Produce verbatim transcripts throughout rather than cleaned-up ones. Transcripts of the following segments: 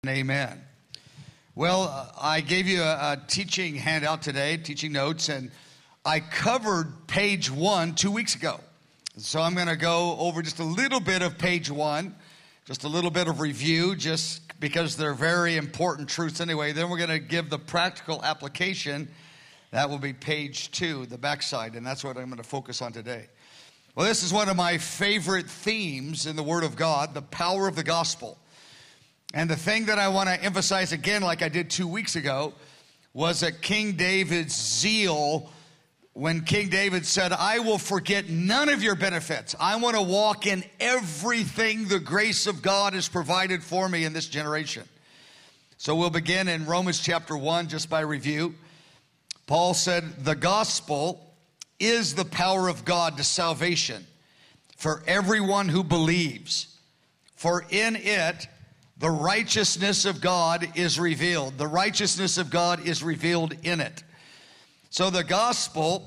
Amen. Well, uh, I gave you a, a teaching handout today, teaching notes, and I covered page one two weeks ago. So I'm going to go over just a little bit of page one, just a little bit of review, just because they're very important truths anyway. Then we're going to give the practical application. That will be page two, the backside, and that's what I'm going to focus on today. Well, this is one of my favorite themes in the Word of God, the power of the gospel. And the thing that I want to emphasize again, like I did two weeks ago, was that King David's zeal, when King David said, I will forget none of your benefits. I want to walk in everything the grace of God has provided for me in this generation. So we'll begin in Romans chapter one, just by review. Paul said, the gospel is the power of God to salvation for everyone who believes. For in it, the righteousness of God is revealed. The righteousness of God is revealed in it. So the gospel,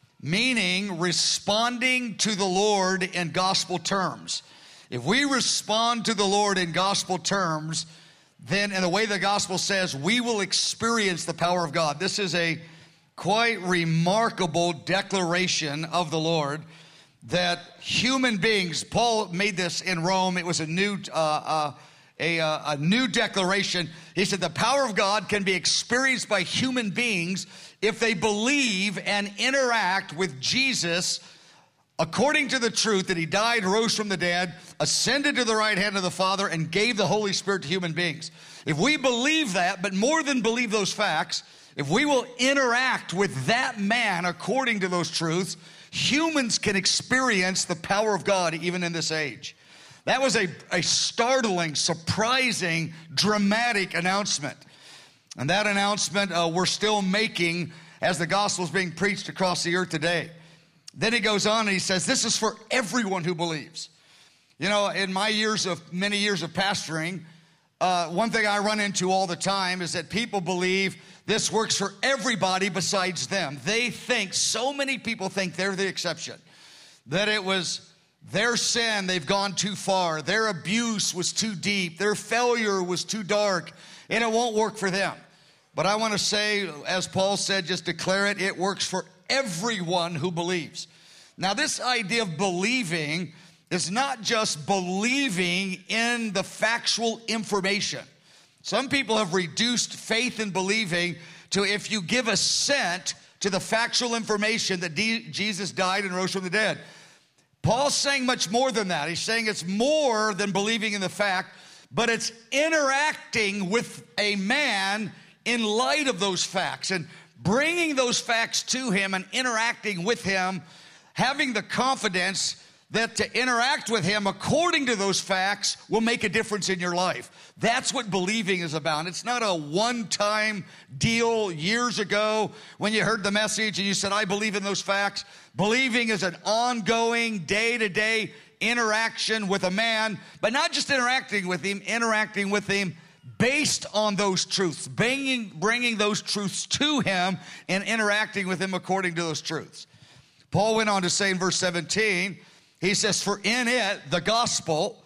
meaning responding to the Lord in gospel terms. If we respond to the Lord in gospel terms, then in the way the gospel says, we will experience the power of God. This is a quite remarkable declaration of the Lord that human beings, Paul made this in Rome. It was a new uh, uh, A, uh, a new declaration. He said the power of God can be experienced by human beings if they believe and interact with Jesus according to the truth that he died, rose from the dead, ascended to the right hand of the Father, and gave the Holy Spirit to human beings. If we believe that, but more than believe those facts, if we will interact with that man according to those truths, humans can experience the power of God even in this age. That was a, a startling, surprising, dramatic announcement. And that announcement uh, we're still making as the gospel is being preached across the earth today. Then he goes on and he says, this is for everyone who believes. You know, in my years of, many years of pastoring, uh, one thing I run into all the time is that people believe this works for everybody besides them. They think, so many people think they're the exception, that it was their sin, they've gone too far. Their abuse was too deep. Their failure was too dark, and it won't work for them. But I want to say, as Paul said, just declare it, it works for everyone who believes. Now, this idea of believing is not just believing in the factual information. Some people have reduced faith in believing to if you give assent to the factual information that D- Jesus died and rose from the dead. Paul's saying much more than that. He's saying it's more than believing in the fact, but it's interacting with a man in light of those facts and bringing those facts to him and interacting with him, having the confidence that to interact with him according to those facts will make a difference in your life. That's what believing is about. It's not a one-time deal years ago when you heard the message and you said, I believe in those facts. Believing is an ongoing, day-to-day interaction with a man, but not just interacting with him, interacting with him based on those truths, bringing, bringing those truths to him and interacting with him according to those truths. Paul went on to say in verse seventeen, he says, for in it, the gospel,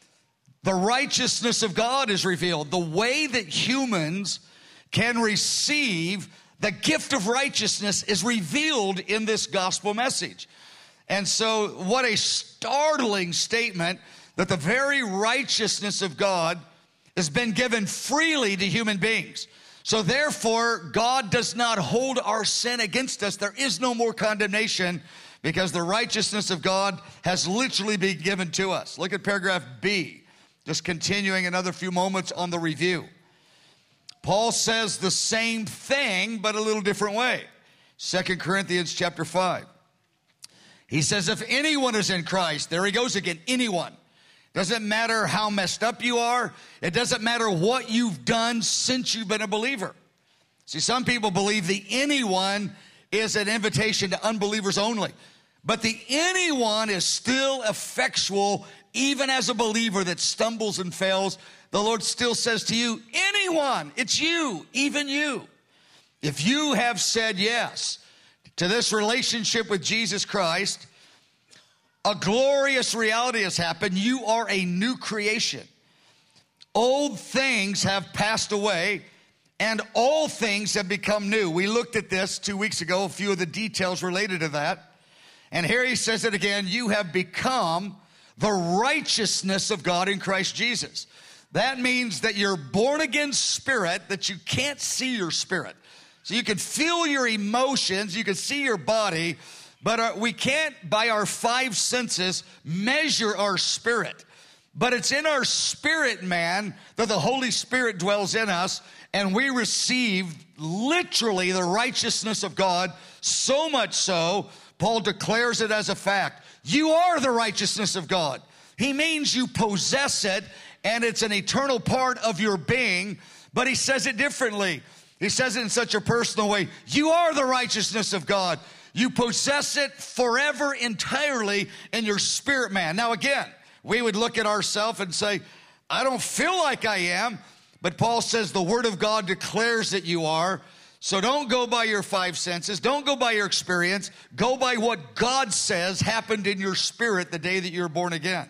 the righteousness of God is revealed. The way that humans can receive the gift of righteousness is revealed in this gospel message. And so what a startling statement that the very righteousness of God has been given freely to human beings. So therefore, God does not hold our sin against us. There is no more condemnation because the righteousness of God has literally been given to us. Look at paragraph B, just continuing another few moments on the review. Paul says the same thing, but a little different way. Second Corinthians chapter five. He says, if anyone is in Christ, there he goes again, anyone. Doesn't matter how messed up you are. It doesn't matter what you've done since you've been a believer. See, some people believe the anyone is an invitation to unbelievers only. But the anyone is still effectual, even as a believer that stumbles and fails. The Lord still says to you, anyone, it's you, even you. If you have said yes to this relationship with Jesus Christ, a glorious reality has happened. You are a new creation. old things have passed away, and all things have become new. We looked at this two weeks ago, a few of the details related to that. And here he says it again, you have become the righteousness of God in Christ Jesus. That means that you're born again spirit, that you can't see your spirit. So you can feel your emotions, you can see your body, but our, we can't, by our five senses, measure our spirit. But it's in our spirit, man, that the Holy Spirit dwells in us, and we receive literally the righteousness of God, so much so, Paul declares it as a fact. You are the righteousness of God. He means you possess it, and it's an eternal part of your being, but he says it differently. He says it in such a personal way. You are the righteousness of God. You possess it forever, entirely in your spirit, man. Now again, we would look at ourselves and say, I don't feel like I am, but Paul says the Word of God declares that you are. So don't go by your five senses. Don't go by your experience. Go by what God says happened in your spirit the day that you were born again.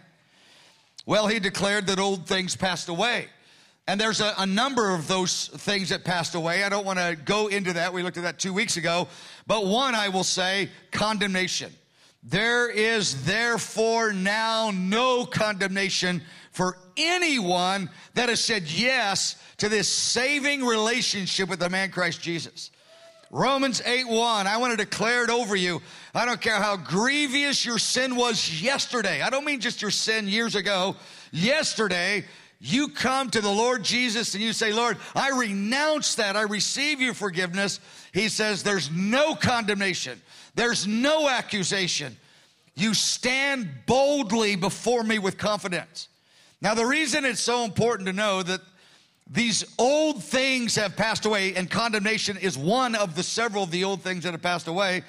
Well, he declared that old things passed away. And there's a, a number of those things that passed away. I don't want to go into that. We looked at that two weeks ago. But one, I will say, condemnation. There is therefore now no condemnation for anyone that has said yes to this saving relationship with the man Christ Jesus. Romans eight one, I want to declare it over you. I don't care how grievous your sin was yesterday. I don't mean just your sin years ago. Yesterday, you come to the Lord Jesus and you say, Lord, I renounce that. I receive your forgiveness. He says there's no condemnation. There's no accusation. You stand boldly before me with confidence. Now, the reason it's so important to know that these old things have passed away, and condemnation is one of the several of the old things that have passed away,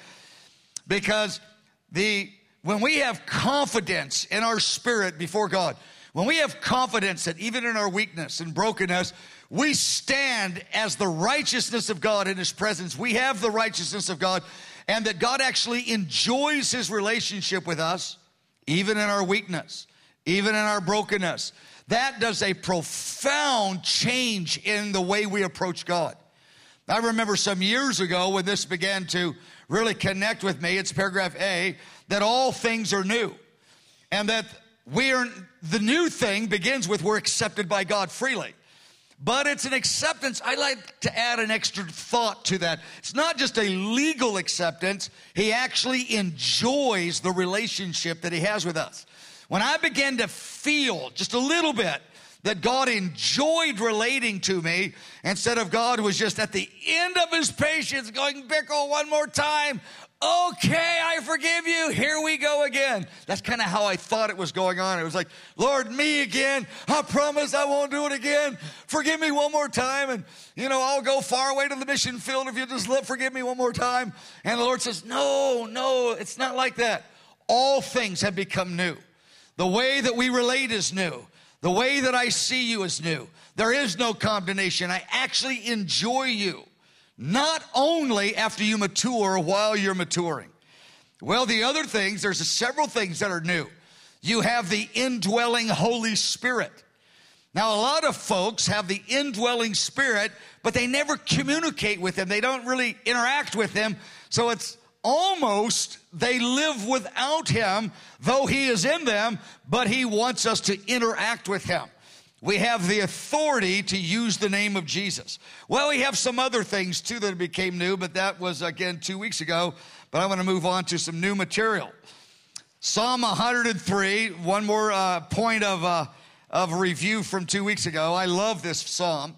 because the when we have confidence in our spirit before God, when we have confidence that even in our weakness and brokenness, we stand as the righteousness of God in His presence. We have the righteousness of God, and that God actually enjoys His relationship with us, even in our weakness, even in our brokenness. That does a profound change in the way we approach God. I remember some years ago when this began to really connect with me, it's paragraph A, that all things are new. And that we are, the new thing begins with we're accepted by God freely. But it's an acceptance. I like to add an extra thought to that. It's not just a legal acceptance. He actually enjoys the relationship that He has with us. When I began to feel just a little bit that God enjoyed relating to me, instead of God was just at the end of His patience going, Bickle, one more time. Okay, I forgive you. Here we go again. That's kind of how I thought it was going on. It was like, Lord, me again. I promise I won't do it again. Forgive me one more time. And, you know, I'll go far away to the mission field if you just let forgive me one more time. And the Lord says, no, no, it's not like that. All things have become new. The way that we relate is new. The way that I see you is new. There is no condemnation. I actually enjoy you. Not only after you mature, while you're maturing. Well, the other things, there's several things that are new. You have the indwelling Holy Spirit. Now, a lot of folks have the indwelling Spirit, but they never communicate with Him. They don't really interact with Him. So it's almost they live without Him, though He is in them, but He wants us to interact with Him. We have the authority to use the name of Jesus. Well, we have some other things too that became new, but that was again two weeks ago. But I want to move on to some new material. Psalm one hundred three, one more uh, point of, uh, of review from two weeks ago. I love this psalm.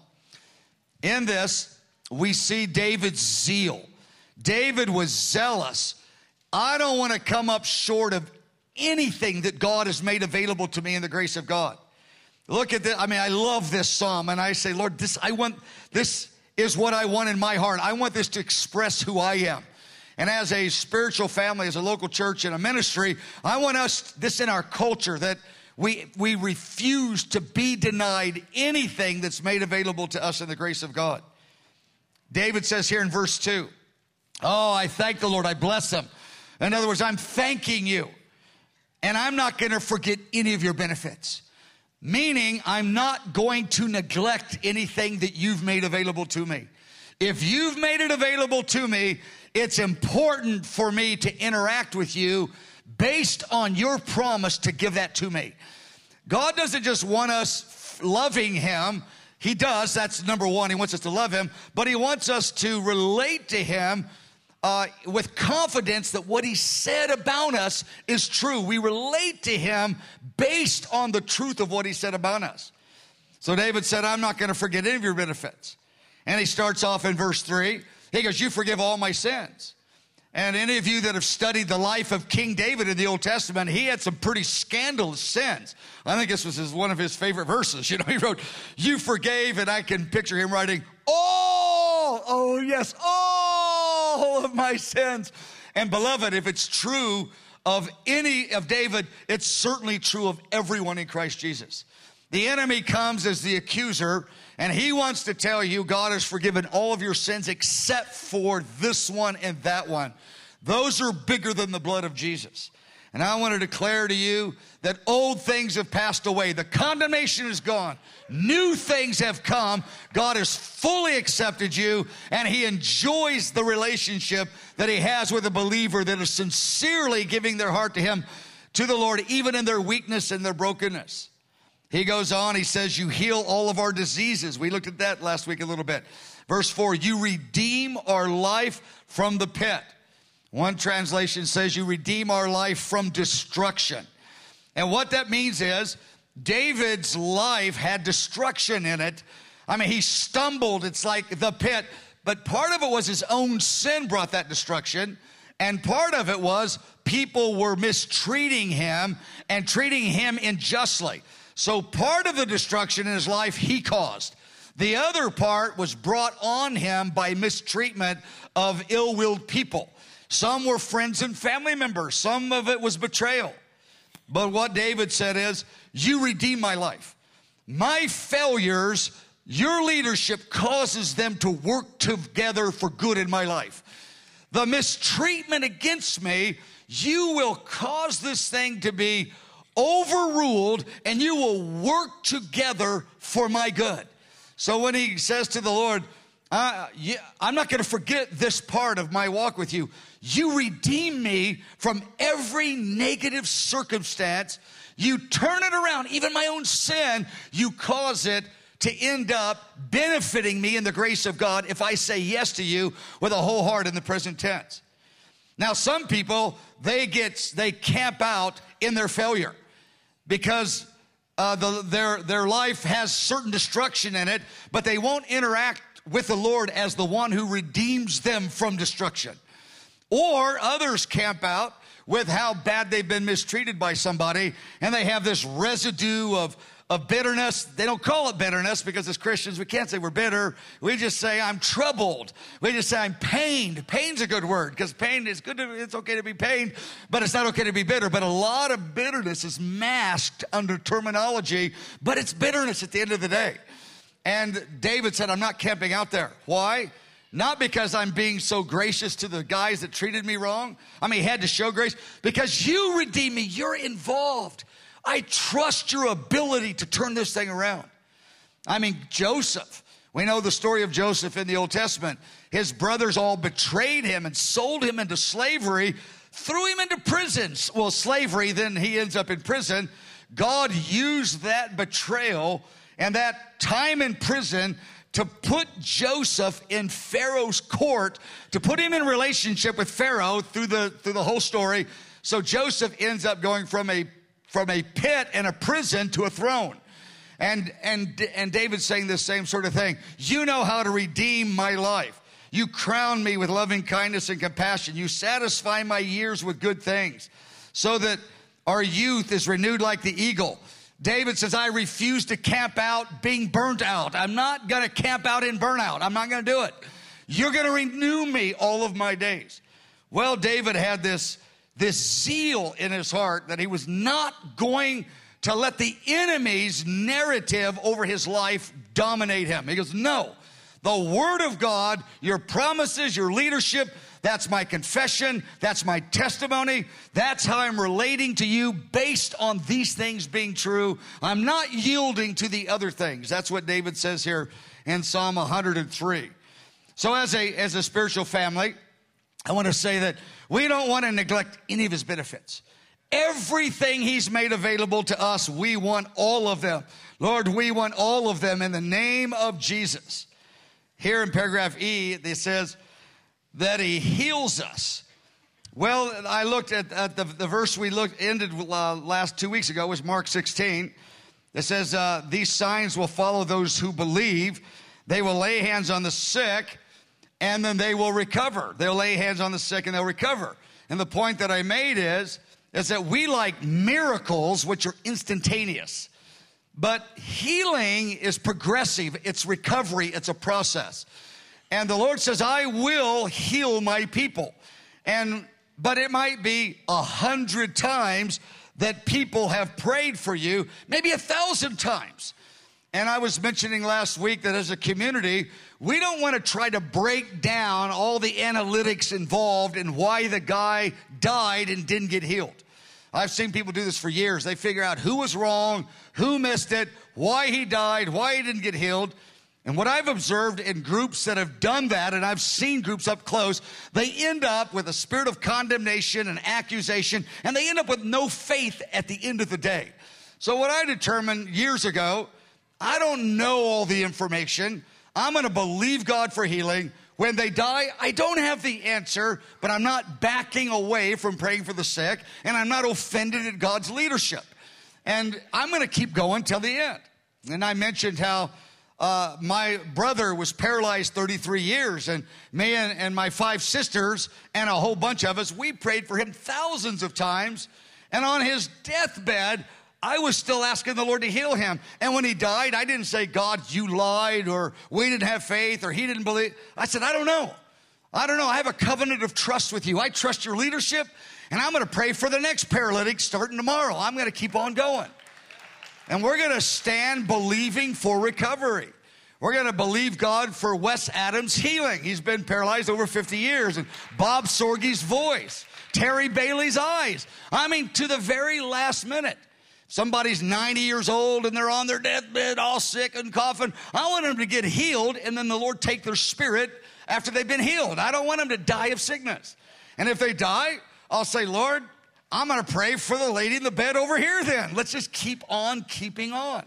In this, we see David's zeal. David was zealous. I don't want to come up short of anything that God has made available to me in the grace of God. Look at this. I mean, I love this psalm, and I say, Lord, this I want. This is what I want in my heart. I want this to express who I am. And as a spiritual family, as a local church and a ministry, I want us, this in our culture, that we we refuse to be denied anything that's made available to us in the grace of God. David says here in verse two, oh, I thank the Lord. I bless Him. In other words, I'm thanking you, and I'm not going to forget any of your benefits. Meaning, I'm not going to neglect anything that you've made available to me. If you've made it available to me, it's important for me to interact with you based on your promise to give that to me. God doesn't just want us loving him. He does. That's number one. He wants us to love him. But he wants us to relate to him uh, with confidence that what he said about us is true. We relate to him based on the truth of what he said about us. So David said, I'm not going to forget any of your benefits. And he starts off in verse three. He goes, you forgive all my sins. And any of you that have studied the life of King David in the Old Testament, he had some pretty scandalous sins. I think this was his, one of his favorite verses. You know, he wrote, you forgave, and I can picture him writing, all, oh yes, all of my sins. And beloved, if it's true of any of David, it's certainly true of everyone in Christ Jesus. The enemy comes as the accuser, and he wants to tell you God has forgiven all of your sins except for this one and that one. Those are bigger than the blood of Jesus. And I want to declare to you that old things have passed away. The condemnation is gone. New things have come. God has fully accepted you, and he enjoys the relationship that he has with a believer that is sincerely giving their heart to him, to the Lord, even in their weakness and their brokenness. He goes on, he says, you heal all of our diseases. We looked at that last week a little bit. Verse four, you redeem our life from the pit. One translation says you redeem our life from destruction. And what that means is David's life had destruction in it. I mean, he stumbled. It's like the pit. But part of it was his own sin brought that destruction. And part of it was people were mistreating him and treating him unjustly. So part of the destruction in his life he caused. The other part was brought on him by mistreatment of ill-willed people. Some were friends and family members. Some of it was betrayal. But what David said is, you redeem my life. My failures, your leadership causes them to work together for good in my life. The mistreatment against me, you will cause this thing to be overruled, and you will work together for my good. So when he says to the Lord, uh, yeah, I'm not going to forget this part of my walk with you. You redeem me from every negative circumstance. You turn it around. Even my own sin, you cause it to end up benefiting me in the grace of God if I say yes to you with a whole heart in the present tense. Now, some people, they get, they camp out in their failure, because uh, the, their, their life has certain destruction in it, but they won't interact with the Lord as the one who redeems them from destruction. Or others camp out with how bad they've been mistreated by somebody, and they have this residue of, of bitterness. They don't call it bitterness, because as Christians, we can't say we're bitter. We just say, I'm troubled. We just say, I'm pained. Pain's a good word, because pain is good. To, it's okay to be pained, but it's not okay to be bitter. But a lot of bitterness is masked under terminology, but it's bitterness at the end of the day. And David said, I'm not camping out there. Why? Not because I'm being so gracious to the guys that treated me wrong. I mean, he had to show grace. Because you redeem me. You're involved. I trust your ability to turn this thing around. I mean, Joseph. We know the story of Joseph in the Old Testament. His brothers all betrayed him and sold him into slavery, threw him into prison. Well, slavery, then he ends up in prison. God used that betrayal and that time in prison to put Joseph in Pharaoh's court, to put him in relationship with Pharaoh through the, through the whole story. So Joseph ends up going from a, from a pit and a prison to a throne. And, and, and David's saying this same sort of thing. You know how to redeem my life. You crown me with loving kindness and compassion. You satisfy my years with good things, so that our youth is renewed like the eagle. David says, I refuse to camp out being burnt out. I'm not going to camp out in burnout. I'm not going to do it. You're going to renew me all of my days. Well, David had this, this zeal in his heart that he was not going to let the enemy's narrative over his life dominate him. He goes, no, the Word of God, your promises, your leadership. That's my confession. That's my testimony. That's how I'm relating to you based on these things being true. I'm not yielding to the other things. That's what David says here in Psalm one hundred three. So as a, as a spiritual family, I want to say that we don't want to neglect any of his benefits. Everything he's made available to us, we want all of them. Lord, we want all of them in the name of Jesus. Here in paragraph E, it says that he heals us. Well, I looked at, at the, the verse we looked ended uh, last two weeks ago was Mark sixteen. It says, uh, these signs will follow those who believe. They will lay hands on the sick, and then they will recover. They'll lay hands on the sick, and they'll recover. And the point that I made is, is that we like miracles, which are instantaneous. But healing is progressive. It's recovery. It's a process. And the Lord says, I will heal my people. And but it might be a hundred times that people have prayed for you, maybe a thousand times. And I was mentioning last week that as a community, we don't want to try to break down all the analytics involved in why the guy died and didn't get healed. I've seen people do this for years. They figure out who was wrong, who missed it, why he died, why he didn't get healed. And what I've observed in groups that have done that, and I've seen groups up close, they end up with a spirit of condemnation and accusation, and they end up with no faith at the end of the day. So what I determined years ago, I don't know all the information. I'm going to believe God for healing. When they die, I don't have the answer, but I'm not backing away from praying for the sick, and I'm not offended at God's leadership. And I'm going to keep going till the end. And I mentioned how uh, my brother was paralyzed thirty-three years, and me and, and my five sisters and a whole bunch of us, we prayed for him thousands of times. And on his deathbed, I was still asking the Lord to heal him. And when he died, I didn't say, God, you lied, or we didn't have faith, or he didn't believe. I said, I don't know. I don't know. I have a covenant of trust with you. I trust your leadership, and I'm going to pray for the next paralytic starting tomorrow. I'm going to keep on going. And we're going to stand believing for recovery. We're going to believe God for Wes Adams' healing. He's been paralyzed over fifty years. And Bob Sorge's voice, Terry Bailey's eyes. I mean, to the very last minute. Somebody's ninety years old and they're on their deathbed, all sick and coughing. I want them to get healed, and then the Lord take their spirit after they've been healed. I don't want them to die of sickness. And if they die, I'll say, Lord, I'm going to pray for the lady in the bed over here then. Let's just keep on keeping on.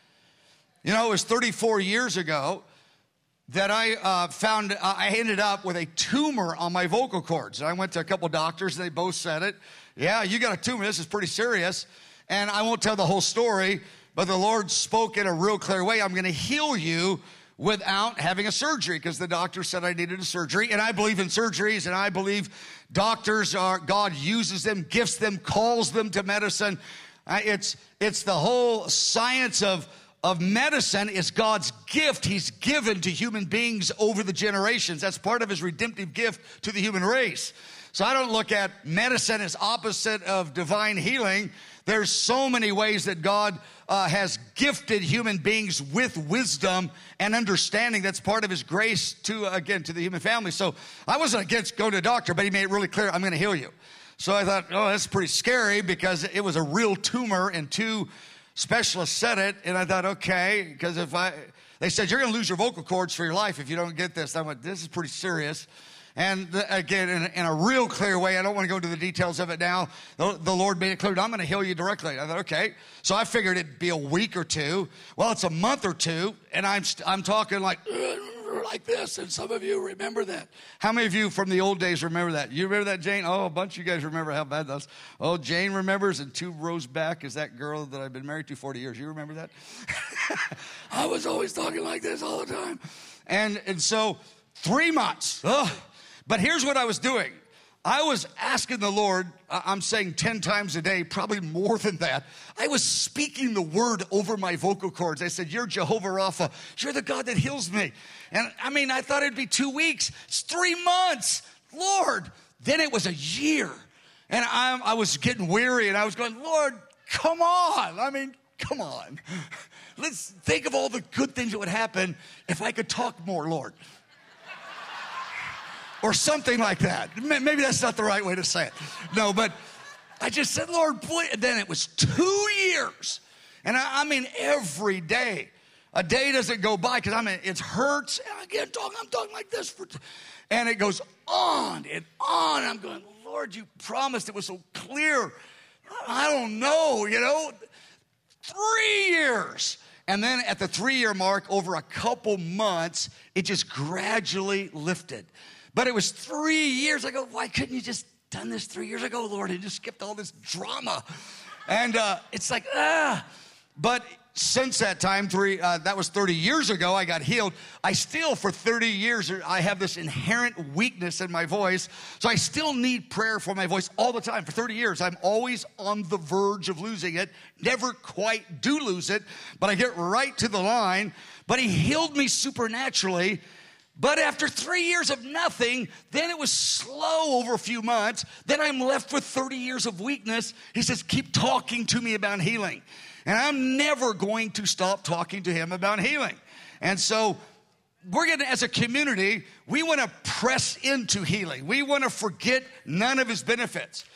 You know, it was thirty-four years ago that I uh, found, uh, I ended up with a tumor on my vocal cords. I went to a couple doctors, and they both said it. Yeah, you got a tumor. This is pretty serious. And I won't tell the whole story, but the Lord spoke in a real clear way. I'm going to heal you without having a surgery, because the doctor said I needed a surgery. And I believe in surgeries, and I believe doctors are, God uses them, gifts them, calls them to medicine. Uh, it's, it's the whole science of, of medicine is God's gift he's given to human beings over the generations. That's part of his redemptive gift to the human race. So I don't look at medicine as opposite of divine healing. There's so many ways that God uh, has gifted human beings with wisdom and understanding. That's part of his grace to, again, to the human family. So I wasn't against going to a doctor, but he made it really clear, I'm going to heal you. So I thought, oh, that's pretty scary, because it was a real tumor, and two specialists said it. And I thought, okay, because if I, they said, you're going to lose your vocal cords for your life if you don't get this. I went, this is pretty serious. And again, in, in a real clear way, I don't want to go into the details of it now. The, the Lord made it clear, I'm going to heal you directly. I thought, okay. So I figured it'd be a week or two. Well, it's a month or two, and I'm I'm talking like, like this, and some of you remember that. How many of you from the old days remember that? You remember that, Jane? Oh, a bunch of you guys remember how bad that was. Oh, Jane remembers, and two rows back is that girl that I've been married to forty years. You remember that? I was always talking like this all the time. And, and so three months. Ugh. But here's what I was doing. I was asking the Lord, I'm saying ten times a day, probably more than that. I was speaking the word over my vocal cords. I said, you're Jehovah Rapha. You're the God that heals me. And I mean, I thought it'd be two weeks. It's three months. Lord. Then it was a year. And I, I was getting weary, and I was going, Lord, come on. I mean, come on. let's think of all the good things that would happen if I could talk more, Lord. Or something like that. Maybe that's not the right way to say it. No, but I just said, Lord, please. And then it was two years. And I, I mean, every day. A day doesn't go by because I mean, it hurts. And I can't talk. I'm talking like this. For t- and it goes on and on. I'm going, Lord, you promised. It was so clear. I don't know, you know. Three years. And then at the three-year mark, over a couple months, it just gradually lifted. But it was three years. I go, why couldn't you just done this three years ago, Lord, and just skipped all this drama? And uh, it's like, ah. But since that time, three, uh, that was thirty years ago, I got healed. I still, for thirty years, I have this inherent weakness in my voice. So I still need prayer for my voice all the time. For thirty years, I'm always on the verge of losing it. Never quite do lose it, but I get right to the line. But he healed me supernaturally. But after three years of nothing, then it was slow over a few months. Then I'm left with thirty years of weakness. He says, keep talking to me about healing. And I'm never going to stop talking to him about healing. And so we're going to, as a community, we want to press into healing. We want to forget none of his benefits.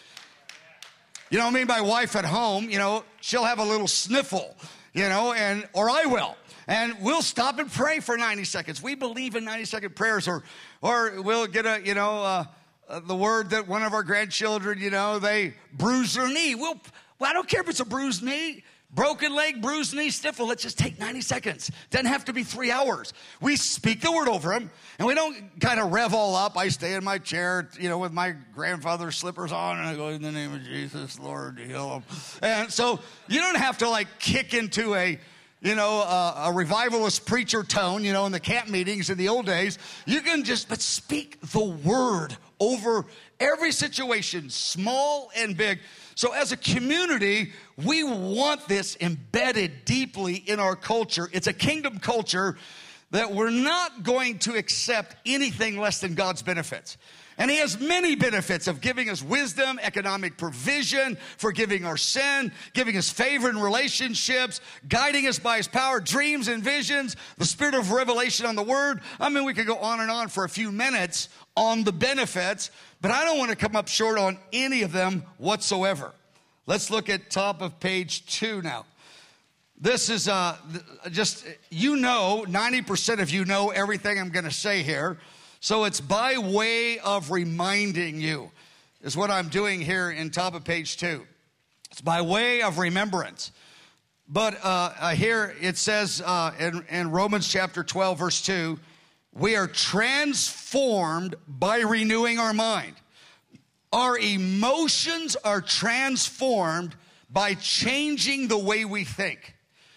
You know, me and my wife at home, you know, she'll have a little sniffle, you know, and or I will. And we'll stop and pray for ninety seconds. We believe in ninety second prayers. Or or we'll get a, you know, uh, uh, the word that one of our grandchildren, you know, they bruise their knee. We'll, well, I don't care if it's a bruised knee, broken leg, bruised knee, sniffle. Let's just take ninety seconds. Doesn't have to be three hours. We speak the word over him, and we don't kind of rev all up. I stay in my chair, you know, with my grandfather's slippers on, and I go, in the name of Jesus, Lord, heal him. And so you don't have to, like, kick into a, you know, uh, a revivalist preacher tone, you know, in the camp meetings in the old days. You can just, but speak the word over every situation, small and big. So as a community, we want this embedded deeply in our culture. It's a kingdom culture that we're not going to accept anything less than God's benefits. And he has many benefits of giving us wisdom, economic provision, forgiving our sin, giving us favor in relationships, guiding us by his power, dreams and visions, the spirit of revelation on the word. I mean, we could go on and on for a few minutes on the benefits, but I don't want to come up short on any of them whatsoever. Let's look at top of page two now. This is uh, just, you know, ninety percent of you know everything I'm going to say here. So it's by way of reminding you is what I'm doing here in top of page two. It's by way of remembrance. But uh, uh, here it says uh, in, in Romans chapter twelve, verse two, we are transformed by renewing our mind. Our emotions are transformed by changing the way we think.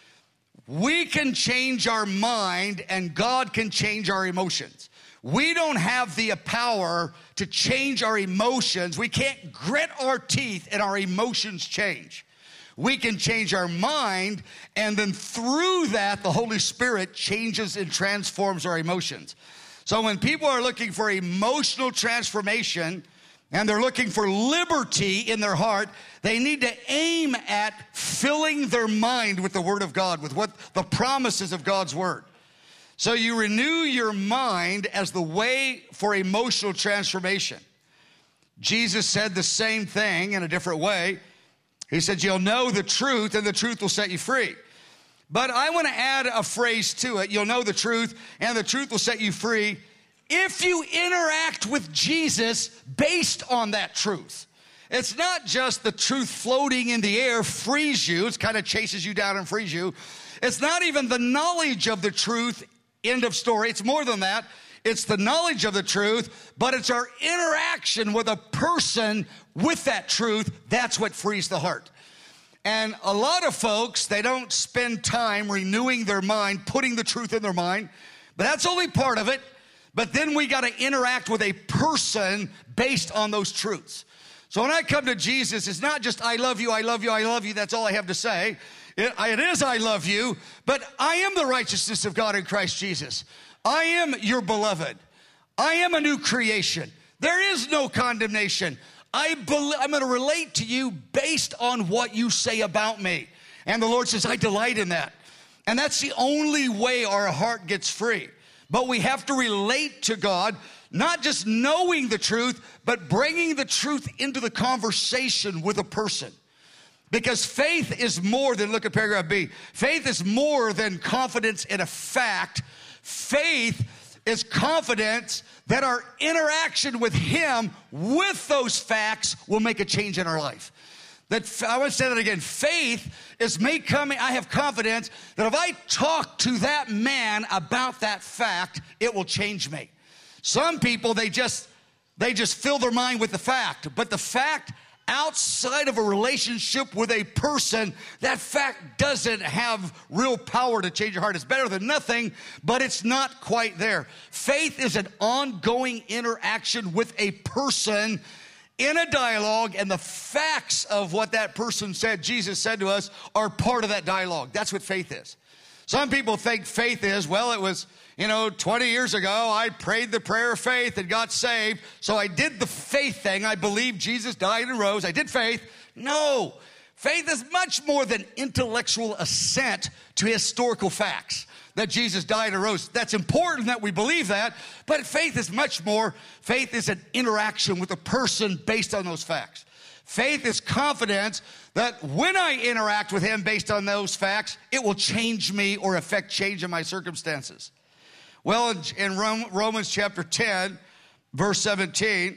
We can change our mind, and God can change our emotions. We don't have the power to change our emotions. We can't grit our teeth and our emotions change. We can change our mind, and then through that, the Holy Spirit changes and transforms our emotions. So when people are looking for emotional transformation, and they're looking for liberty in their heart, they need to aim at filling their mind with the Word of God, with what the promises of God's Word. So you renew your mind as the way for emotional transformation. Jesus said the same thing in a different way. He said, you'll know the truth, and the truth will set you free. But I want to add a phrase to it. You'll know the truth, and the truth will set you free if you interact with Jesus based on that truth. It's not just the truth floating in the air frees you. It kind of chases you down and frees you. It's not even the knowledge of the truth, end of story. It's more than that. It's the knowledge of the truth, but it's our interaction with a person with that truth. That's what frees the heart. And a lot of folks, they don't spend time renewing their mind, putting the truth in their mind, but that's only part of it. But then we got to interact with a person based on those truths. So when I come to Jesus, it's not just I love you, I love you, I love you. That's all I have to say. It, it is I love you, but I am the righteousness of God in Christ Jesus. I am your beloved. I am a new creation. There is no condemnation. I be, I'm going to relate to you based on what you say about me. And the Lord says, I delight in that. And that's the only way our heart gets free. But we have to relate to God, not just knowing the truth, but bringing the truth into the conversation with a person. Because faith is more than, look at paragraph B, faith is more than confidence in a fact. Faith is confidence that our interaction with Him, with those facts, will make a change in our life. That, I want to say that again. Faith is me coming, I have confidence that if I talk to that man about that fact, it will change me. Some people, they just, they just fill their mind with the fact. But the fact outside of a relationship with a person, that fact doesn't have real power to change your heart. It's better than nothing, but it's not quite there. Faith is an ongoing interaction with a person in a dialogue, and the facts of what that person said, Jesus said to us, are part of that dialogue. That's what faith is. Some people think faith is, well, it was, you know, twenty years ago, I prayed the prayer of faith and got saved, so I did the faith thing. I believed Jesus died and rose. I did faith. No. Faith is much more than intellectual assent to historical facts. That Jesus died and rose. That's important that we believe that, but faith is much more. Faith is an interaction with a person based on those facts. Faith is confidence that when I interact with Him based on those facts, it will change me or affect change in my circumstances. Well, in Romans chapter ten, verse seventeen,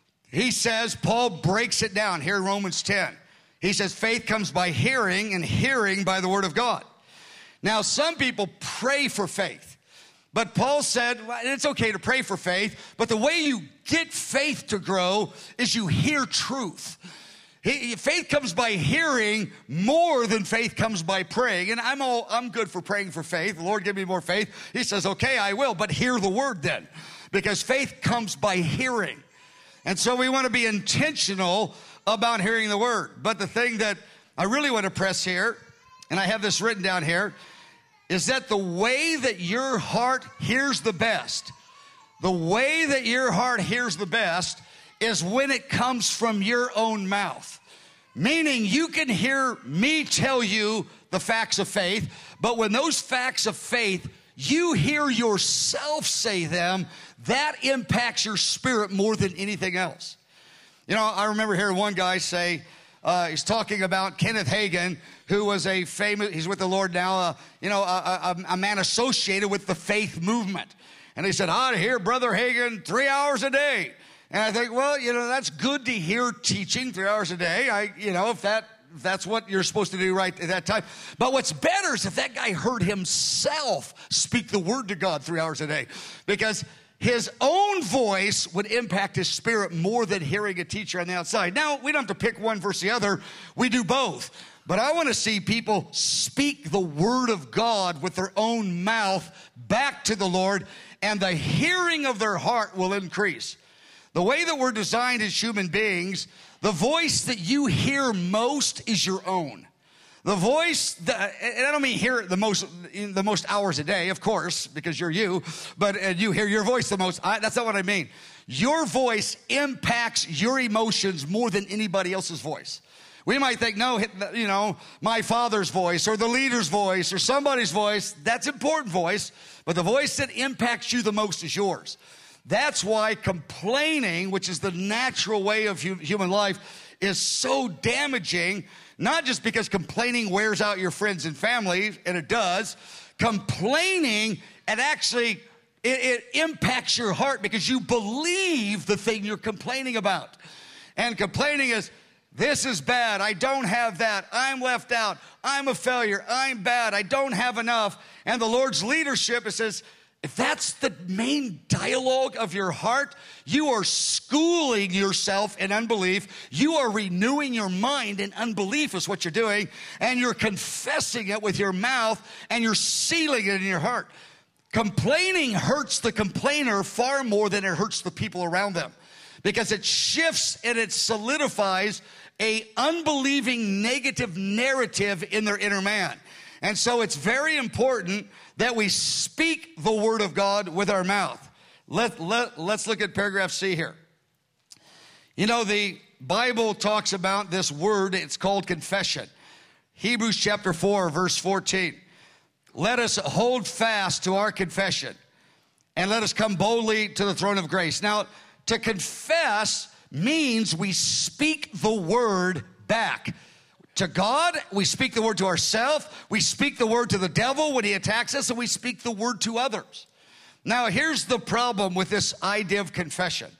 he says, Paul breaks it down here in Romans ten. He says, faith comes by hearing, and hearing by the word of God. Now, some people pray for faith, but Paul said, well, it's okay to pray for faith, but the way you get faith to grow is you hear truth. He, faith comes by hearing more than faith comes by praying. And I'm all, I'm good for praying for faith. The Lord give me more faith. He says, okay, I will, but hear the word then, because faith comes by hearing. And so we want to be intentional about hearing the word. But the thing that I really want to press here, and I have this written down here, is that the way that your heart hears the best, the way that your heart hears the best is when it comes from your own mouth. Meaning you can hear me tell you the facts of faith, but when those facts of faith, you hear yourself say them, that impacts your spirit more than anything else. You know, I remember hearing one guy say, uh, he's talking about Kenneth Hagin, who was a famous, he's with the Lord now, uh, you know, a, a, a man associated with the faith movement. And he said, I hear Brother Hagin three hours a day. And I think, well, you know, that's good to hear teaching three hours a day. I, you know, if that, if that's what you're supposed to do right at that time. But what's better is if that guy heard himself speak the word to God three hours a day. Because his own voice would impact his spirit more than hearing a teacher on the outside. Now, we don't have to pick one versus the other. We do both. But I want to see people speak the word of God with their own mouth back to the Lord, and the hearing of their heart will increase. The way that we're designed as human beings, the voice that you hear most is your own. The voice, that, and I don't mean hear it the most, in the most hours a day, of course, because you're you, but and you hear your voice the most. I, that's not what I mean. Your voice impacts your emotions more than anybody else's voice. We might think, no, you know, my father's voice or the leader's voice or somebody's voice, that's important voice, but the voice that impacts you the most is yours. That's why complaining, which is the natural way of human life, is so damaging, not just because complaining wears out your friends and family, and it does. Complaining, it actually, it, it impacts your heart because you believe the thing you're complaining about. And complaining is, this is bad, I don't have that, I'm left out, I'm a failure, I'm bad, I don't have enough. And the Lord's leadership, it says, if that's the main dialogue of your heart, you are schooling yourself in unbelief. You are renewing your mind in unbelief is what you're doing. And you're confessing it with your mouth and you're sealing it in your heart. Complaining hurts the complainer far more than it hurts the people around them. Because it shifts and it solidifies a unbelieving negative narrative in their inner man. And so it's very important that we speak the word of God with our mouth. Let, let, let's look at paragraph C here. You know, the Bible talks about this word, it's called confession. Hebrews chapter four, verse fourteen. let us hold fast to our confession, and let us come boldly to the throne of grace. Now, to confess means we speak the word back. To God, we speak the word to ourselves, we speak the word to the devil when he attacks us, and we speak the word to others. Now, here's the problem with this idea of confession,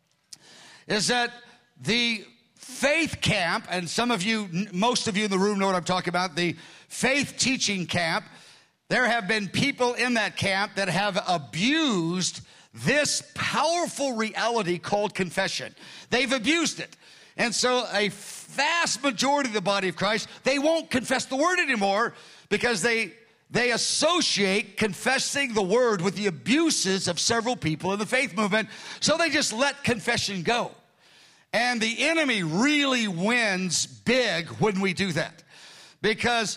is that the faith camp, and some of you, most of you in the room know what I'm talking about, the faith teaching camp, there have been people in that camp that have abused this powerful reality called confession. They've abused it. And so a vast majority of the body of Christ, they won't confess the word anymore because they they associate confessing the word with the abuses of several people in the faith movement. So they just let confession go. And the enemy really wins big when we do that, because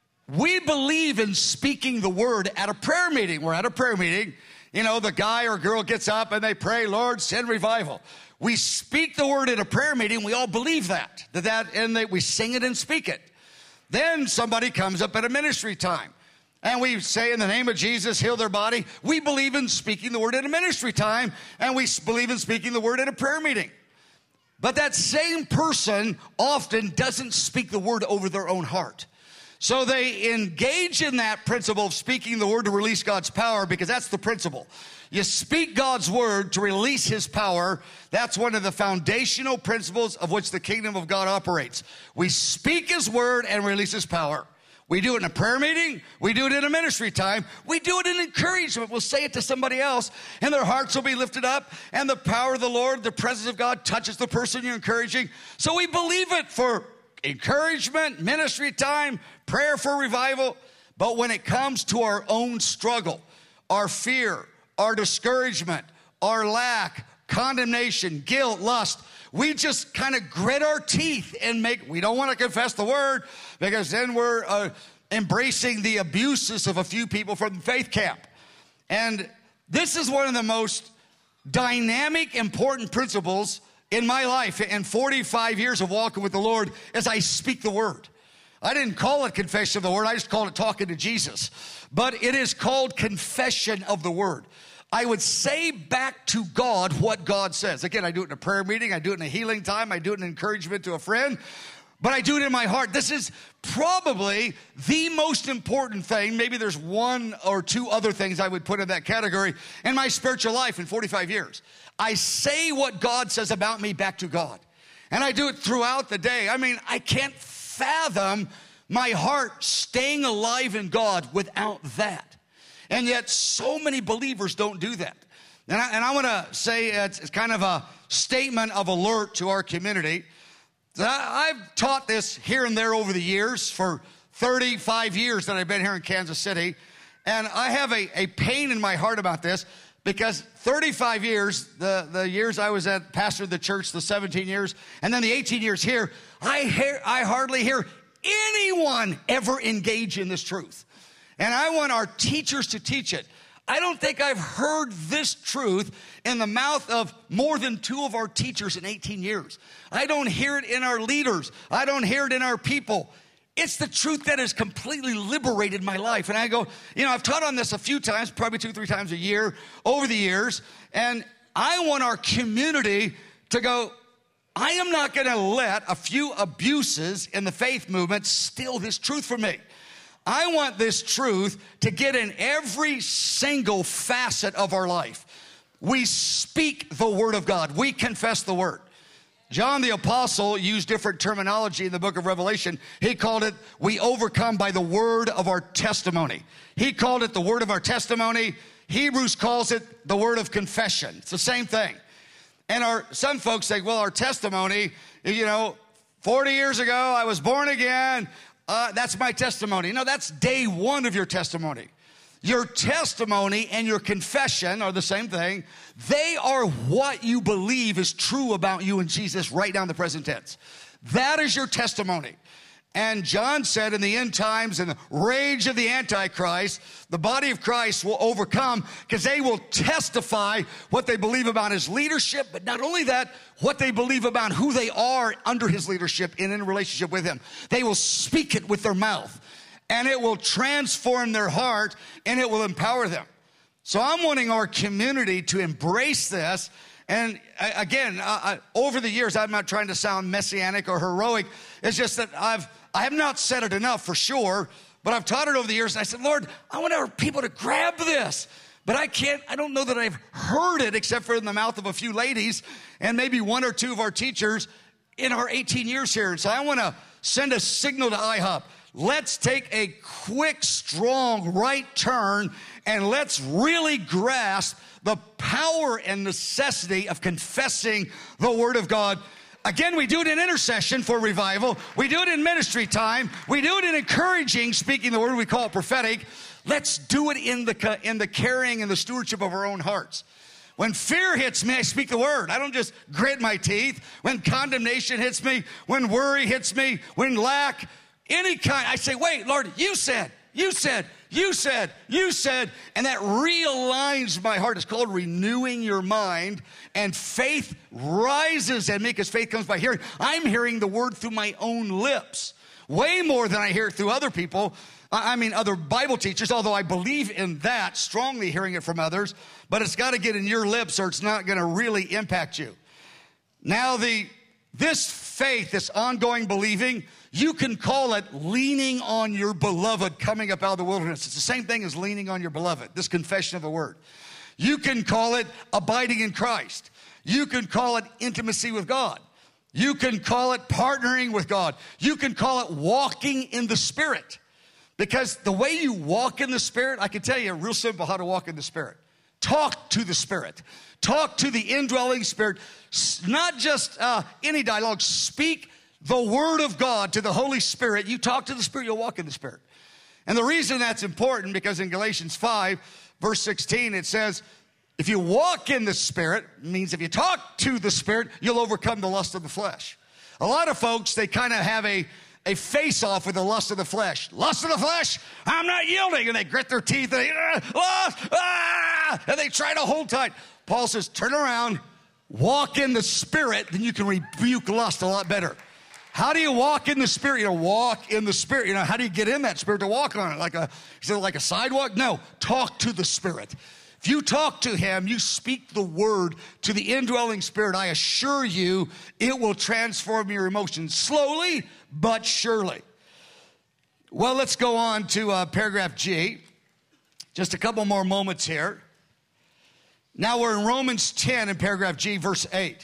we believe in speaking the word at a prayer meeting. We're at a prayer meeting. You know, the guy or girl gets up and they pray, Lord, send revival. We speak the word at a prayer meeting. We all believe that, that, that and they, we sing it and speak it. Then somebody comes up at a ministry time and we say, in the name of Jesus, heal their body. We believe in speaking the word at a ministry time, and we believe in speaking the word at a prayer meeting. But that same person often doesn't speak the word over their own heart. So they engage in that principle of speaking the word to release God's power, because that's the principle. You speak God's word to release his power. That's one of the foundational principles of which the kingdom of God operates. We speak his word and release his power. We do it in a prayer meeting. We do it in a ministry time. We do it in encouragement. We'll say it to somebody else, and their hearts will be lifted up, and the power of the Lord, the presence of God, touches the person you're encouraging. So we believe it for encouragement, ministry time, prayer for revival. But when it comes to our own struggle, our fear, our discouragement, our lack, condemnation, guilt, lust, we just kind of grit our teeth and make, we don't want to confess the word, because then we're uh, embracing the abuses of a few people from the faith camp. And this is one of the most dynamic, important principles in my life in forty-five years of walking with the Lord, as I speak the word. I didn't call it confession of the word. I just called it talking to Jesus. But it is called confession of the word. I would say back to God what God says. Again, I do it in a prayer meeting. I do it in a healing time. I do it in encouragement to a friend. But I do it in my heart. This is probably the most important thing. Maybe there's one or two other things I would put in that category in my spiritual life in forty-five years. I say what God says about me back to God. And I do it throughout the day. I mean, I can't fathom my heart staying alive in God without that. And yet so many believers don't do that. And I, and I want to say it's, it's kind of a statement of alert to our community. I, I've taught this here and there over the years for thirty-five years that I've been here in Kansas City. And I have a, a pain in my heart about this, because thirty-five years, the, the years I was at pastor of the church, the seventeen years, and then the eighteen years here, I hear, I hardly hear anyone ever engage in this truth. And I want our teachers to teach it. I don't think I've heard this truth in the mouth of more than two of our teachers in eighteen years. I don't hear it in our leaders. I don't hear it in our people. It's the truth that has completely liberated my life. And I go, you know, I've taught on this a few times, probably two, three times a year over the years. And I want our community to go, I am not going to let a few abuses in the faith movement steal this truth from me. I want this truth to get in every single facet of our life. We speak the word of God. We confess the word. John the Apostle used different terminology in the book of Revelation. He called it, we overcome by the word of our testimony. He called it the word of our testimony. Hebrews calls it the word of confession. It's the same thing. And our some folks say, well, our testimony, you know, forty years ago, I was born again. Uh, that's my testimony. No, that's day one of your testimony. Your testimony and your confession are the same thing. They are what you believe is true about you and Jesus right down the present tense. That is your testimony. And John said in the end times, in the rage of the Antichrist, the body of Christ will overcome because they will testify what they believe about his leadership, but not only that, what they believe about who they are under his leadership and in a relationship with him. They will speak it with their mouth. and it will transform their heart, and it will empower them. So I'm wanting our community to embrace this. And again, uh, over the years, I'm not trying to sound messianic or heroic. It's just that I've, I have not said it enough for sure, but I've taught it over the years. And I said, Lord, I want our people to grab this. But I can't, I don't know that I've heard it except for in the mouth of a few ladies and maybe one or two of our teachers in our eighteen years here. And so I want to send a signal to I HOP. Let's take a quick, strong right turn and let's really grasp the power and necessity of confessing the Word of God. Again, we do it in intercession for revival. We do it in ministry time. We do it in encouraging, speaking the Word. We call it prophetic. Let's do it in the, in the carrying and the stewardship of our own hearts. When fear hits me, I speak the Word. I don't just grit my teeth. When condemnation hits me, when worry hits me, when lack, any kind, I say, wait, Lord, you said, you said, you said, you said, and that realigns my heart. It's called renewing your mind, and faith rises in me because faith comes by hearing. I'm hearing the Word through my own lips, way more than I hear it through other people. I mean, other Bible teachers, although I believe in that, strongly hearing it from others, but it's got to get in your lips or it's not going to really impact you. Now, the this faith, this ongoing believing, you can call it leaning on your beloved coming up out of the wilderness. It's the same thing as leaning on your beloved, this confession of the Word. You can call it abiding in Christ. You can call it intimacy with God. You can call it partnering with God. You can call it walking in the Spirit. Because the way you walk in the Spirit, I can tell you real simple how to walk in the Spirit. Talk to the Spirit. Talk to the indwelling Spirit. Not just uh, any dialogue. Speak the Word of God to the Holy Spirit. You talk to the Spirit, you'll walk in the Spirit. And the reason that's important, because in Galatians five, verse sixteen, it says, if you walk in the Spirit, means if you talk to the Spirit, you'll overcome the lust of the flesh. A lot of folks, they kind of have a a face-off with the lust of the flesh. Lust of the flesh, I'm not yielding. And they grit their teeth, and they, ah, ah, and they try to hold tight. Paul says, turn around, walk in the Spirit, then you can rebuke lust a lot better. How do you walk in the Spirit? You know, walk in the Spirit. You know, how do you get in that Spirit to walk on it? Like a, is it like a sidewalk? No, talk to the Spirit. If you talk to Him, you speak the Word to the indwelling Spirit, I assure you, it will transform your emotions slowly, but surely. Well, let's go on to uh, paragraph G. Just a couple more moments here. Now we're in Romans ten in paragraph G, verse eight.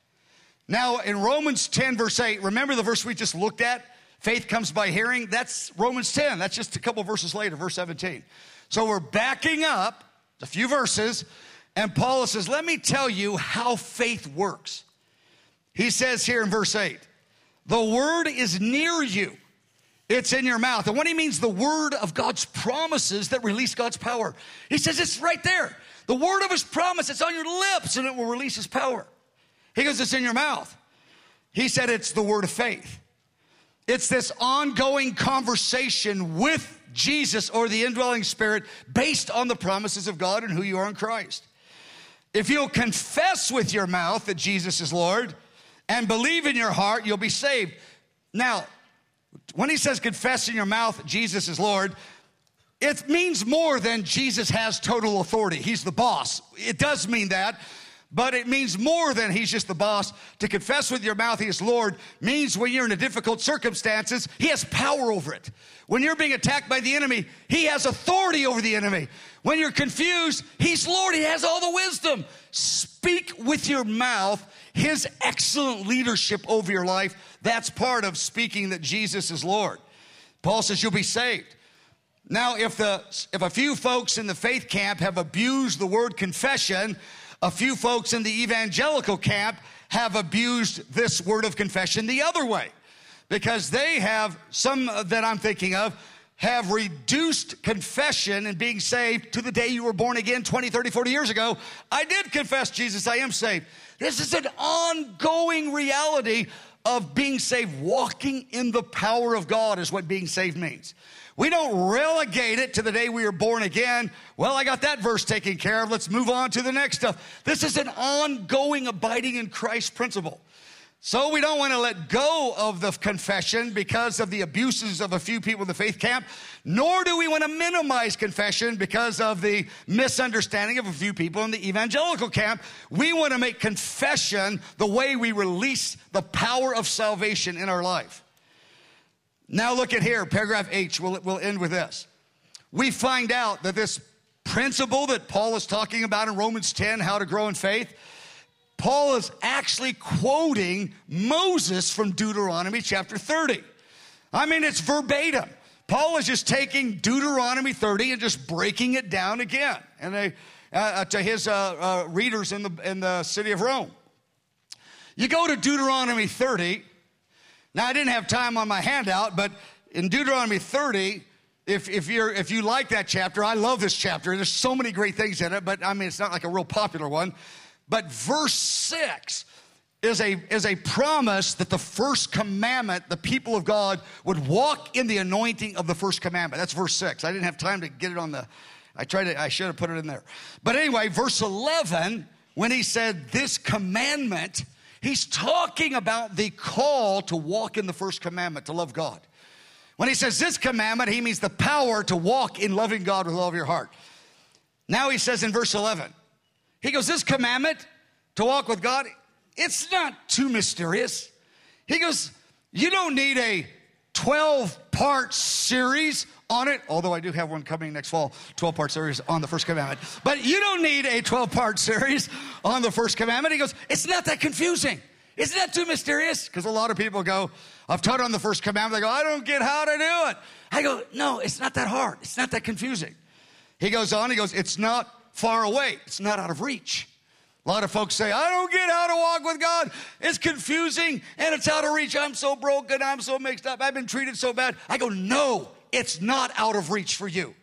Now in Romans ten, verse eight, remember the verse we just looked at? Faith comes by hearing. That's Romans ten. That's just a couple verses later, verse seventeen. So we're backing up a few verses, and Paul says, let me tell you how faith works. He says here in verse eight, the Word is near you. It's in your mouth. And what he means, the Word of God's promises that release God's power. He says it's right there. The Word of His promise, it's on your lips, and it will release His power. He goes, it's in your mouth. He said it's the word of faith. It's this ongoing conversation with Jesus or the indwelling Spirit based on the promises of God and who you are in Christ. If you'll confess with your mouth that Jesus is Lord and believe in your heart, you'll be saved. Now, when he says confess in your mouth Jesus is Lord, it means more than Jesus has total authority. He's the boss. It does mean that. But it means more than he's just the boss. To confess with your mouth he is Lord means when you're in a difficult circumstances, he has power over it. When you're being attacked by the enemy, he has authority over the enemy. When you're confused, he's Lord. He has all the wisdom. Speak with your mouth his excellent leadership over your life. That's part of speaking that Jesus is Lord. Paul says you'll be saved. Now, if the if a few folks in the faith camp have abused the word confession, a few folks in the evangelical camp have abused this word of confession the other way, because they have, some that I'm thinking of, have reduced confession and being saved to the day you were born again twenty, thirty, forty years ago. I did confess Jesus, I am saved. This is an ongoing reality of being saved. Walking in the power of God is what being saved means. We don't relegate it to the day we were born again. Well, I got that verse taken care of. Let's move on to the next stuff. This is an ongoing abiding in Christ principle. So we don't want to let go of the confession because of the abuses of a few people in the faith camp, nor do we want to minimize confession because of the misunderstanding of a few people in the evangelical camp. We want to make confession the way we release the power of salvation in our life. Now look at here, paragraph H, we'll, we'll end with this. We find out that this principle that Paul is talking about in Romans ten, how to grow in faith, Paul is actually quoting Moses from Deuteronomy chapter thirty. I mean, it's verbatim. Paul is just taking Deuteronomy thirty and just breaking it down again and they, uh, to his uh, uh, readers in the, in the city of Rome. You go to Deuteronomy thirty. Now, I didn't have time on my handout, but in Deuteronomy thirty, if, if, you're, if you like that chapter, I love this chapter. There's so many great things in it, but I mean, it's not like a real popular one. But verse six is a, is a promise that the first commandment, the people of God would walk in the anointing of the first commandment. That's verse six. I didn't have time to get it on the, I tried to, I should have put it in there. But anyway, verse eleven, when he said this commandment, he's talking about the call to walk in the first commandment, to love God. When he says this commandment, he means the power to walk in loving God with all of your heart. Now he says in verse eleven, he goes, this commandment to walk with God, it's not too mysterious. He goes, you don't need a twelve-part series on it, although I do have one coming next fall, twelve-part series on the first commandment. But you don't need a twelve-part series on the first commandment. He goes, it's not that confusing. Isn't that too mysterious? Because a lot of people go, I've taught on the first commandment. They go, I don't get how to do it. I go, no, it's not that hard. It's not that confusing. He goes on, he goes, it's not far away. It's not out of reach. A lot of folks say, I don't get how to walk with God. It's confusing and it's out of reach. I'm so broken. I'm so mixed up. I've been treated so bad. I go, no, it's not out of reach for you.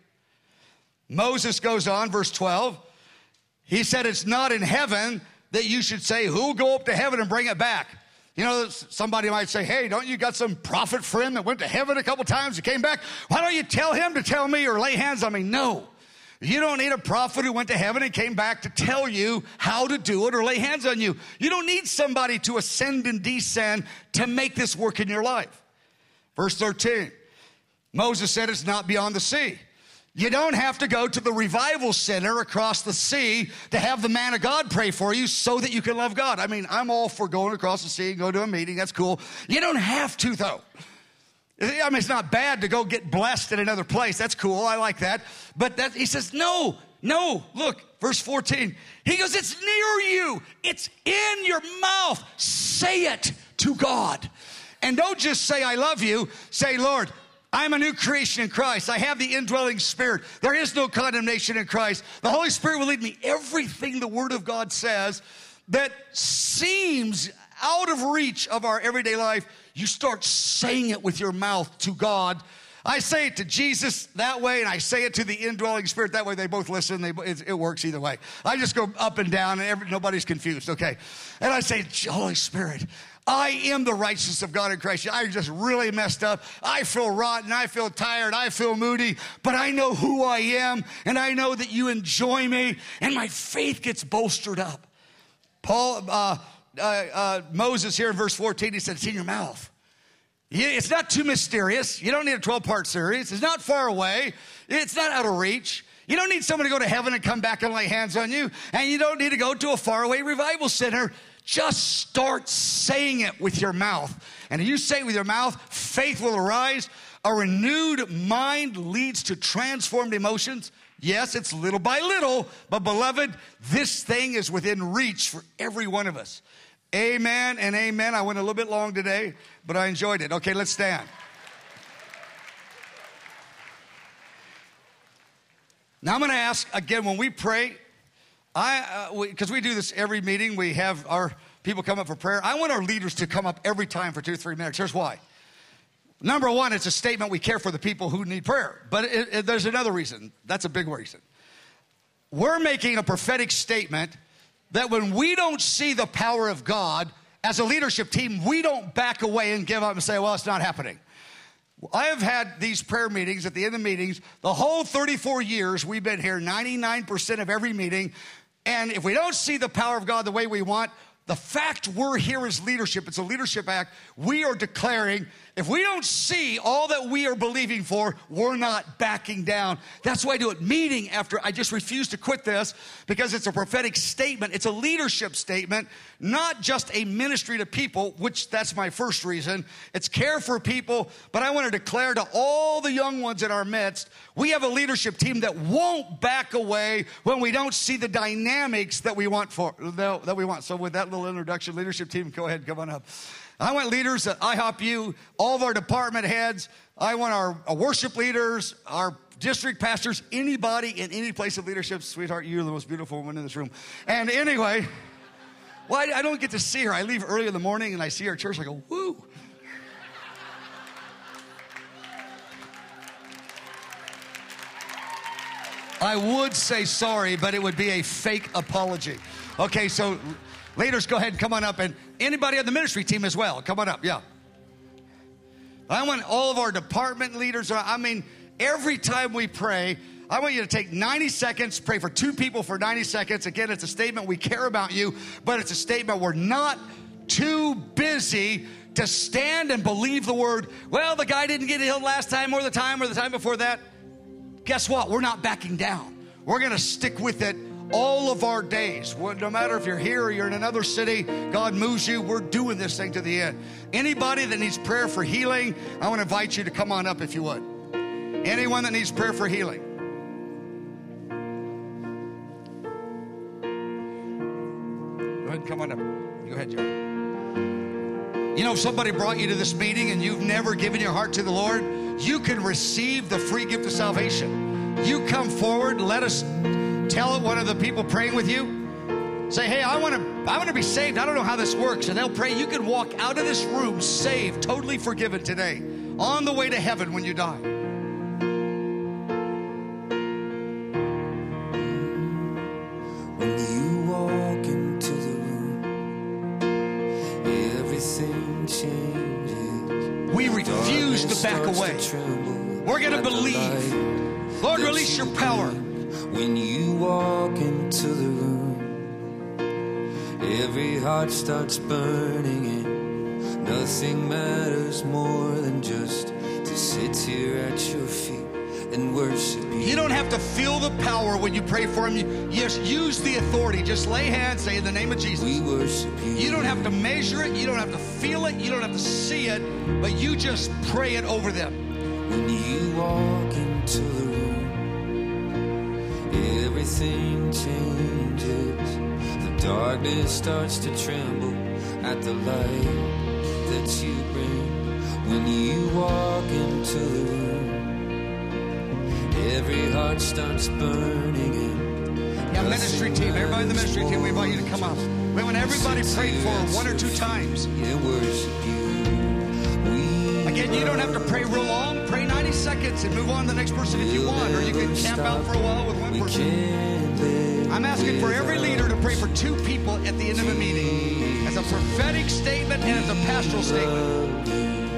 Moses goes on, verse twelve. He said, it's not in heaven that you should say, who'll go up to heaven and bring it back? You know, somebody might say, hey, don't you got some prophet friend that went to heaven a couple times and came back? Why don't you tell him to tell me or lay hands on me? No. You don't need a prophet who went to heaven and came back to tell you how to do it or lay hands on you. You don't need somebody to ascend and descend to make this work in your life. Verse thirteen, Moses said it's not beyond the sea. You don't have to go to the revival center across the sea to have the man of God pray for you so that you can love God. I mean, I'm all for going across the sea and go to a meeting. That's cool. You don't have to, though. I mean, it's not bad to go get blessed in another place. That's cool. I like that. But that, he says, no, no. Look, verse fourteen. He goes, it's near you. It's in your mouth. Say it to God. And don't just say, I love you. Say, Lord, I'm a new creation in Christ. I have the indwelling spirit. There is no condemnation in Christ. The Holy Spirit will lead me. Everything the Word of God says that seems out of reach of our everyday life, you start saying it with your mouth to God. I say it to Jesus that way, and I say it to the indwelling spirit that way. They both listen. They, it, it works either way. I just go up and down, and every, nobody's confused, okay? And I say, Holy Spirit, I am the righteousness of God in Christ. I just really messed up. I feel rotten. I feel tired. I feel moody. But I know who I am, and I know that you enjoy me, and my faith gets bolstered up. Paul, uh, uh, uh, Moses here in verse fourteen, he said, it's in your mouth. It's not too mysterious. You don't need a twelve-part series. It's not far away. It's not out of reach. You don't need someone to go to heaven and come back and lay hands on you. And you don't need to go to a faraway revival center. Just start saying it with your mouth. And if you say it with your mouth, faith will arise. A renewed mind leads to transformed emotions. Yes, it's little by little, but beloved, this thing is within reach for every one of us. Amen and amen. I went a little bit long today, but I enjoyed it. Okay, let's stand. Now I'm going to ask again, when we pray, I because uh, we, we do this every meeting, we have our people come up for prayer. I want our leaders to come up every time for two or three minutes. Here's why. Number one, it's a statement we care for the people who need prayer. But it, it, there's another reason. That's a big reason. We're making a prophetic statement that when we don't see the power of God, as a leadership team, we don't back away and give up and say, well, it's not happening. I have had these prayer meetings. At the end of the meetings, the whole thirty-four years we've been here, ninety-nine percent of every meeting, and if we don't see the power of God the way we want, The fact we're here as leadership, it's a leadership act. We are declaring, if we don't see all that we are believing for, we're not backing down. That's why I do it meeting after. I just refuse to quit this because it's a prophetic statement. It's a leadership statement, not just a ministry to people, which that's my first reason. It's care for people, but I want to declare to all the young ones in our midst, we have a leadership team that won't back away when we don't see the dynamics that we want for that we want. So with that little introduction, leadership team, go ahead, come on up. I want leaders at I hop U, all of our department heads. I want our, our worship leaders, our district pastors, anybody in any place of leadership. Sweetheart, you're the most beautiful woman in this room. And anyway, well, I, I don't get to see her. I leave early in the morning and I see her at church. I go, woo. I would say sorry, but it would be a fake apology. Okay, so leaders, go ahead and come on up. And anybody on the ministry team as well, come on up, yeah. I want all of our department leaders, I mean, every time we pray, I want you to take ninety seconds, pray for two people for ninety seconds. Again, it's a statement, we care about you, but it's a statement we're not too busy to stand and believe the word. Well, the guy didn't get healed last time or the time or the time before that. Guess what? We're not backing down. We're going to stick with it all of our days. Well, no matter if you're here or you're in another city, God moves you, we're doing this thing to the end. Anybody that needs prayer for healing, I want to invite you to come on up if you would. Anyone that needs prayer for healing. Go ahead and come on up. Go ahead, John. You know, if somebody brought you to this meeting and you've never given your heart to the Lord, you can receive the free gift of salvation. You come forward, let us tell one of the people praying with you. Say, hey, I want to I want to be saved. I don't know how this works. And they'll pray. You can walk out of this room saved, totally forgiven today, on the way to heaven when you die. When you walk into the room, everything changes. We refuse to back away. We're going to believe. Lord, release your power. When you walk into the room, every heart starts burning and nothing matters more than just to sit here at your feet and worship you. You don't have to feel the power when you pray for him. You just use the authority. Just lay hands, say in the name of Jesus. We worship you. You don't have to measure it. You don't have to feel it. You don't have to see it. But you just pray it over them. When you walk into the room, everything changes. The darkness starts to tremble at the light that you bring. When you walk into the room, every heart starts burning. And yeah, ministry team, everybody in the ministry team, we invite you to come up. We want everybody prayed for one or two times. Yeah, worship you. Again, you don't have to pray real long. Pray ninety seconds and move on to the next person if you want. Or you can camp out for a while with one person. I'm asking for every leader to pray for two people at the end of a meeting. As a prophetic statement and as a pastoral statement.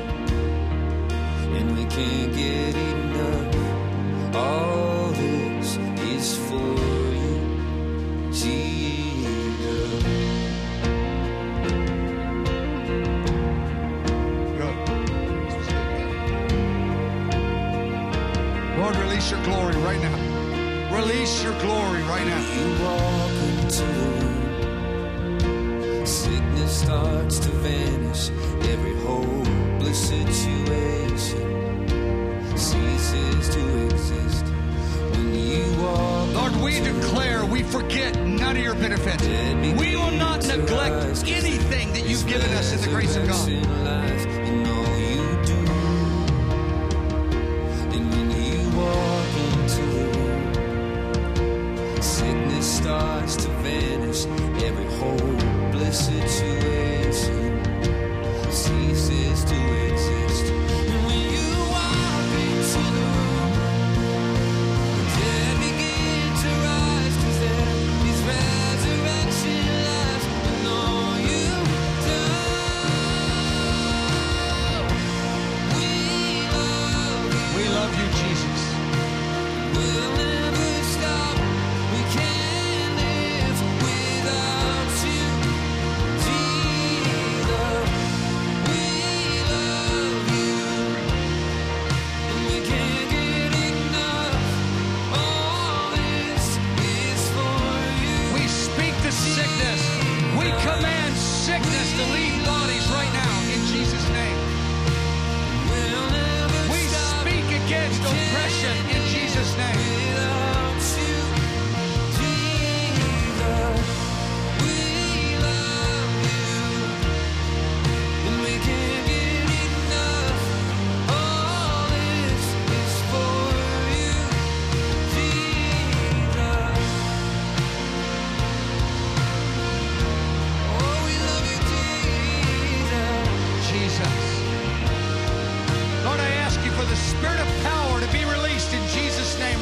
And we can't get enough. All this is for you, Jesus. Lord, release your glory right now. Release your glory right now. You walk into the room, sickness starts to vanish. Every hopeless situation ceases to exist. When you walk, Lord, we declare we forget none of your benefits. We will not neglect anything that you've given us in the grace of God. Starts to vanish. Every hopeless situation ceases to exist. And when you walk into the room, the dead begin to rise, 'cause there is resurrection life in all you've done. We love you. We love you, Jesus. We'll never stop. We can't live without you.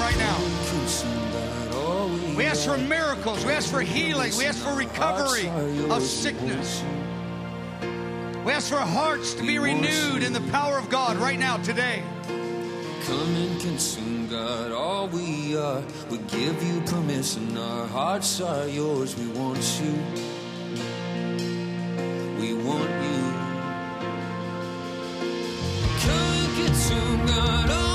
right now. Consume God, all we We ask for are. miracles. We ask for healing. We ask for recovery of sickness. We ask for hearts to be renewed in the power of God right now, today. Come and consume, God, all we are. We give you permission, our hearts are yours. We want you. We want you. Come and consume, God, all